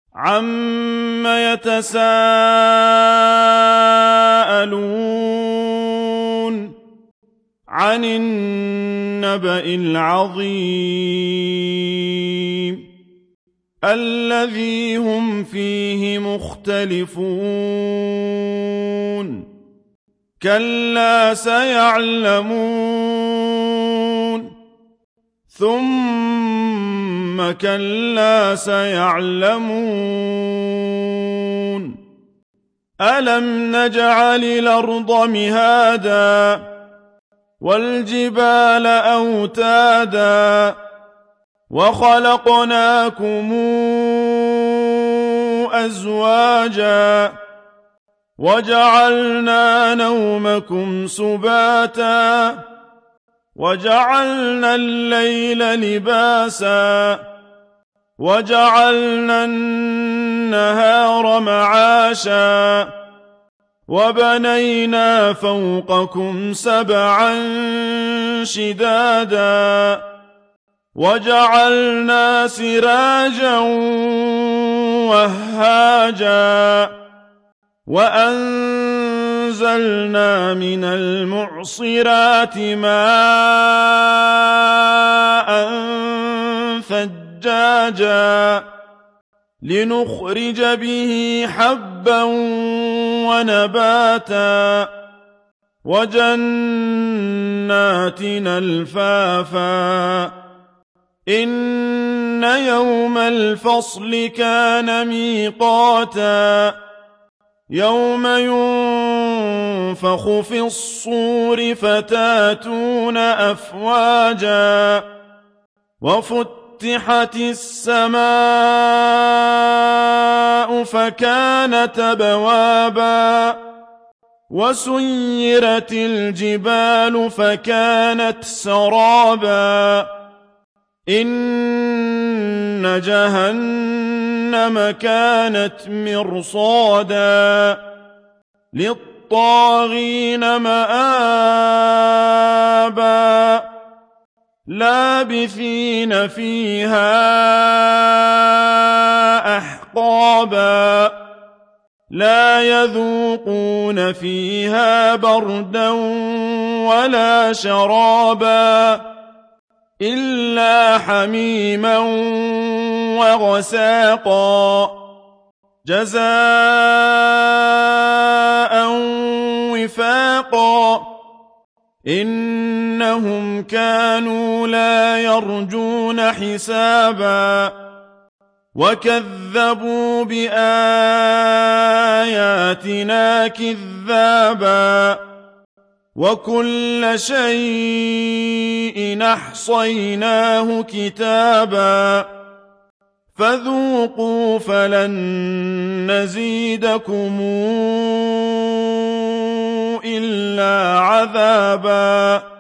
عَمَّ يَتَسَاءَلُونَ عَنِ النَّبَإِ الْعَظِيمِ الَّذِي هُمْ فِيهِ مُخْتَلِفُونَ كَلَّا سَيَعْلَمُونَ ثُمَّ كَلَّا سَيَعْلَمُونَ أَلَمْ نَجْعَلِ الْأَرْضَ مِهَادًا وَالْجِبَالَ أَوْتَادًا وَخَلَقْنَاكُمْ أَزْوَاجًا وَجَعَلْنَا نَوْمَكُمْ سُبَاتًا وَجَعَلْنَا اللَّيْلَ لِبَاسًا وَجَعَلْنَا النَّهَارَ مَعَاشًا وَبَنَيْنَا فَوْقَكُمْ سَبْعًا شِدَادًا وَجَعَلْنَا سِرَاجًا وَهَّاجًا وَأَنزَلْنَا مِنَ الْمُعْصِرَاتِ مَاءً ثَجَّاجًا لِنُخْرِجَ بِهِ حَبًّا وَنَبَاتًا وَجَنَّاتٍ أَلْفَافًا إِنَّ يَوْمَ الْفَصْلِ كَانَ مِيقَاتًا يَوْمَ يُنفَخُ فِي الصُّورِ فَتَأْتُونَ أَفْوَاجًا وَفُتِحَتِ السَّمَاءُ فَكَانَتْ أَبْوَابًا وَسُيِّرَتِ الْجِبَالُ فَكَانَتْ سَرَابًا إِنَّ جَهَنَّمَ كَانَتْ مِرْصَادًا لِلطَّاغِينَ مَآبًا لَابِثِينَ فِيهَا أَحْقَابًا لَا يَذُوقُونَ فِيهَا بَرْدًا وَلَا شَرَابًا إِلَّا حَمِيمًا وَغَسَّاقًا جَزَاءً وِفَاقًا إِنَّهُمْ كَانُوا لَا يَرْجُونَ حِسَابًا وَكَذَّبُوا بِآيَاتِنَا كِذَّابًا وَكُلَّ شَيْءٍ أَحْصَيْنَاهُ كِتَابًا فَذُوقُوا فَلَن نَّزِيدَكُمْ إِلَّا عَذَابًا